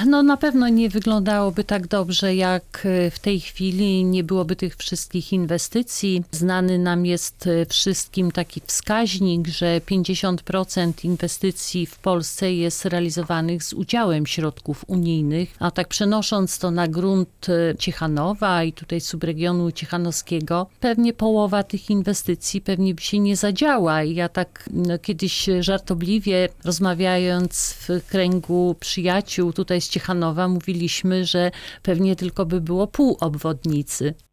No na pewno nie wyglądałoby tak dobrze jak w tej chwili, nie byłoby tych wszystkich inwestycji. Znany nam jest wszystkim taki wskaźnik, że 50% inwestycji w Polsce jest realizowanych z udziałem środków unijnych, a tak przenosząc to na grunt Ciechanowa i tutaj subregionu ciechanowskiego, pewnie połowa tych inwestycji pewnie by się nie zadziała. I ja tak kiedyś żartobliwie rozmawiając w kręgu przyjaciół tutaj z Ciechanowa mówiliśmy, że pewnie tylko by było pół obwodnicy.